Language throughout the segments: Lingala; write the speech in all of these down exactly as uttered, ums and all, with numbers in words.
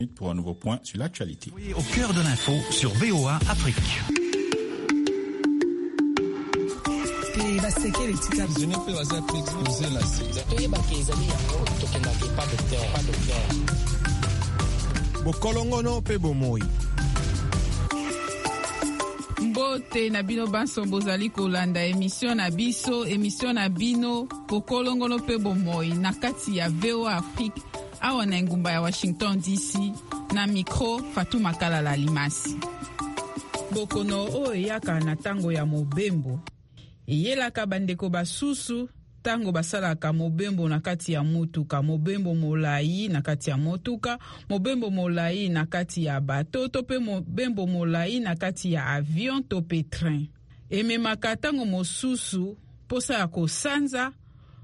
Pour un nouveau point sur l'actualité. Au cœur de l'info sur V O A Afrique. Bokolongono pe bomoi. Mbote na bino banso bozali kolanda emission na biso, emission na bino Bokolongono pe bomoi na kati ya V O A Afrique awa na ngumba ya Washington D C na micro Fatuma Kalala Limasi. Bokono o eyaka na tango ya mobembo. Eyelaka bandeko basusu tango basalaka mobembo na kati ya motuka, mobembo molai na kati ya motuka, mobembo molai na kati ya bato, to pe mobembo molai na kati ya avion to pe train. Ememaka tango mosusu posa ya kosanza,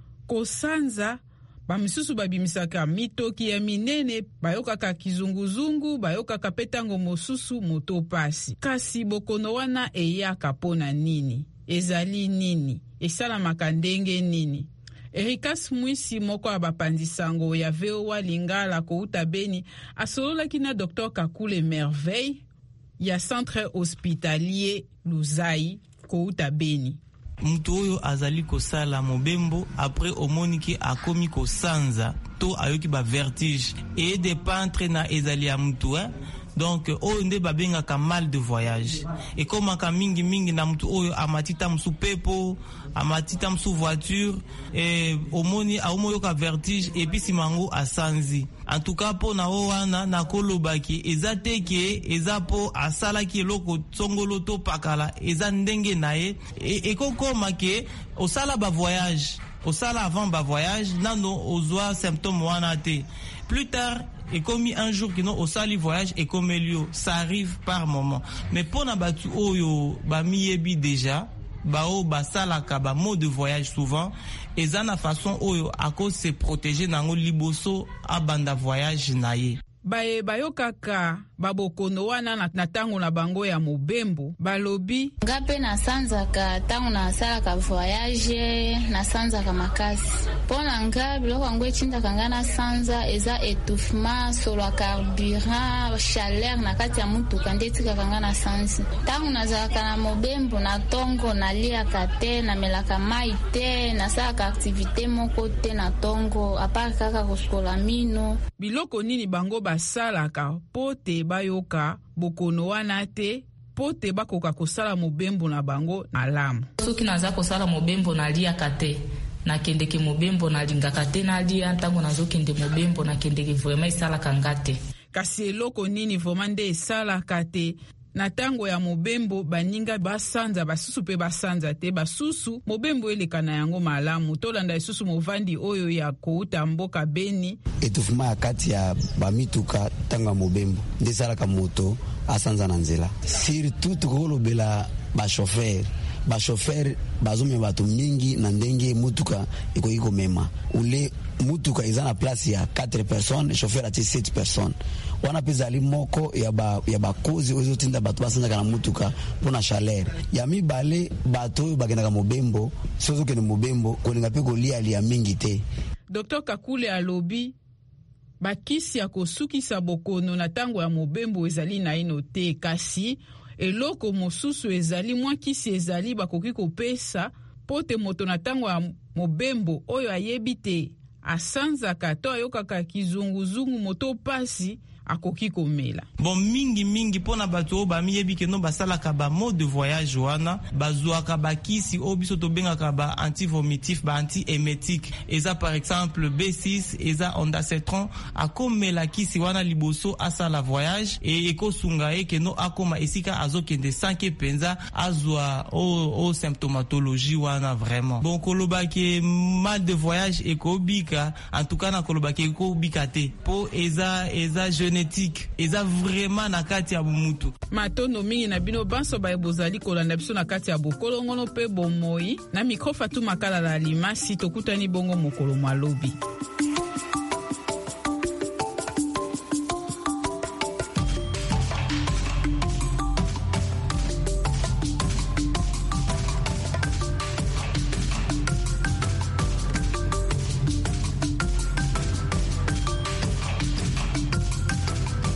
kosanza bamisusu babimisaka mitoki ya minene, bayokaka kizunguzungu, bayokaka petango mosusu motopasi. Kasi bokono wana eyaka pona nini? Ezali nini? Esalamaka ndenge nini? Erikas Mwisi moko abapandisango ya V O A Lingala kouta Beni asololaki na docteur Kakule Merveille ya centre hospitalier Luzai kouta Beni. Mtu oyo azali kosala mobembo après omoniki akomi kosanza to ayoki ba vertige et de pantre na ezali ya mtu eh? Donc oyo nde babengaka mal de voyage ekomaka mingi mingi na mtu oyo amatita msu pepo amatita msu voiture e omoni aomoyoka vertige epi simango asanzi. En tout cas po na o wana na kolobaki eza teke eza po asalaki eloko tsongolo to pakala eza ndenge naye ekokoma ke osala ba voyage osala avant ba voyage nano ozwa symptôme wana te. Plus tard et comme un jour que non au sali voyage et comme lieu ça arrive par moment, mais pour na batu oyo ba miyebi déjà ba o ba salaka ba mode de voyage souvent et ça na façon oyo à cause se protéger nango liboso a banda voyage naye. Bae bayokaka babokono wana na tango na bango ya mobembo balobi ngape na sanzaka tango na salaka voyage na sanzaka makasi pona nga biloko ngwe chinda kangana sanza eza étouffement sur le carburant chaleur na kati ya mutuka ndetika kangana sanzi tango na zalaka na mobembo na tongo na lia kate na melaka mai te na salaka activité moko te na tongo apart kaka koskola mino. Biloko nini bango basalaka pote bayoka bokono wana te pote bakoka kosala mobembo na bango na lamu. Soki naza kosala mobembo na lia kate na kendeke mobembo na lingaka te na lia ntango nazokende mobembo na kendeke vraiment esalaka ngate. Kasi eloko nini vraiment nde esalaka te na tango ya mobembo baninga basanza basusu pe basanza te basusu mobembo eleka na yango malamu tolanda isusu movandi oyo ya kouta mboka Beni etufuma kati ya bamituka tango ya mobembo nde salaka moto asanza na nzela surtout tukolobela ba chauffeur ba chauffeur bazome bato mingi na ndenge mutuka ikoki komema ule mutuka eza na place ya quatre personnes chauffeur ati sept personnes wana pezali moko ya ba ya bakozi ozo tinda bato basanza kana mutuka pona chaleur ya mibale bato bakendaka mobembo sozo kene mobembo kolinga pe kolia lia mingi te. Docteur Kakule alobi bakisi ya kosukisa bokono na tango ya mobembo ezali na ino te kasi eloko mosusu ezali mwa kisi ezali bakoki kopesa pote moto na tango ya mobembo oyo ayebi te asanzaka to ayokaka kizunguzungu moto pasi akoki komela. Bon mingi mingi pona bato ba miyebi ke no basalaka ba mode de voyage wana bazuaka bakisi obiso to bengaka ba antivomitif ba antiemetique eza par exemple B six eza ondansetron akomela kisi wana liboso asala voyage e ekosunga e ke no akoma esika azokende sanke penza azwa o, o symptomatologie wana vraiment. Bon kolobaki mal de voyage ekobika en tout cas na kolobaki ekobika te po eza eza jeune eza vraiment na kati ya mutu. Matono mingi na bino banso ba ebozali kolanda biso na kati ya bokolongono pe bomoi na micro Fatuma Kalala Limasi tokutani bongo mokolo malobi.